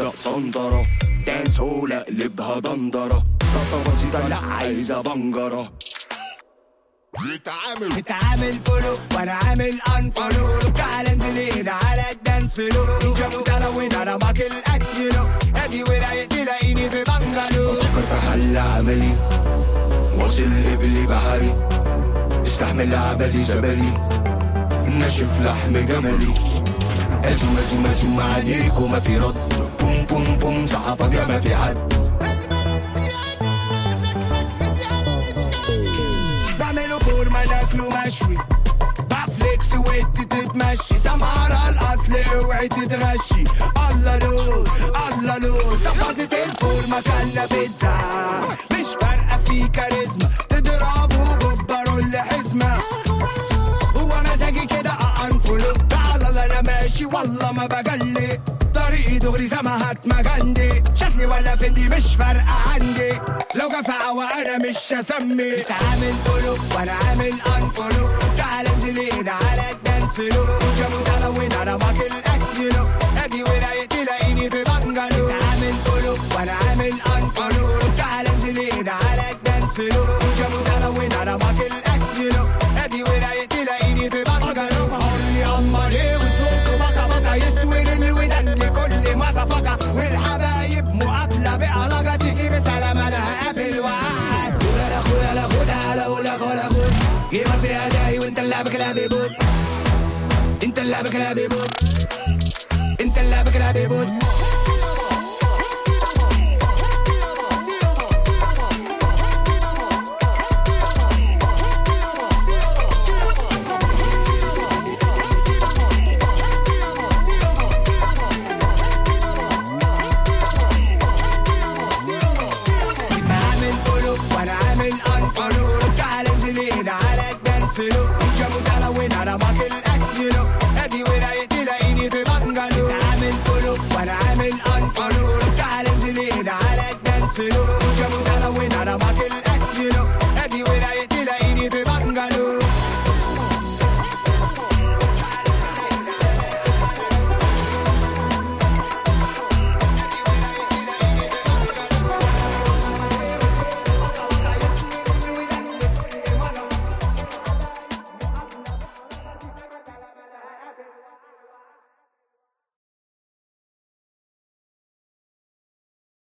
تبدأ سنطرة، دانس هول اقلبها دندرة، طاسة بسيطة لا عايزة بنجرة. بتعامل فولو وانا عامل انفولو، تعال انزل هنا على الدانس فلو، نينجا متلون انا باكل اكلو، ادي ورايا تلاقيني في بنجلو. بفكر في حل عملي، واصل لبلي بحري، استحمل عبالي زبالي، ناشف لحم جملي، ازوم ازوم ازوم عليك وما في رد، بوم بوم بوم صحة فاضية ما في حد. بعمله فورمة ناكله مشوي، بفليكس وانت تتمشي، سمارة الاصل اوعي تتغشي. الله لون الله لون، طبازة الفورمة كلنا بيتزا، مش فارقة في كاريزما، تضربه ببرول حزمة. هو مزاجي كده انفولو، تعال الله انا ماشي والله ما بجلي، طريقي دغري سماحات مجندي، شكلي ولا فندي مش فارقة عندي، لو جفا وانا مش هسمي. تعامل فولو وانا عامل انفولو، تعال انزل هنا على الدانس فلو، نينجا متلون انا باكل اكلو، ادي ورايا تلاقيني في بنجلو. تعامل فولو وانا عامل انفولو، تعال انزل هنا على الدانس فلو، نينجا متلون انا باكل اكلو، ادي ورايا تلاقيني في بنجلو. حري امالي وصوته بطا بطا يسود الودان لكل مصفقة، والحبايب مقابلة بقلقة تيجي بسلام انا هقابل وقعد. ولا خد ولا خد على ولا خد ولا خد، جيبك في ادائي وانت اللعب كلاب بوت، انت اللعب كلاب بوت، انت اللعب كلاب بوت.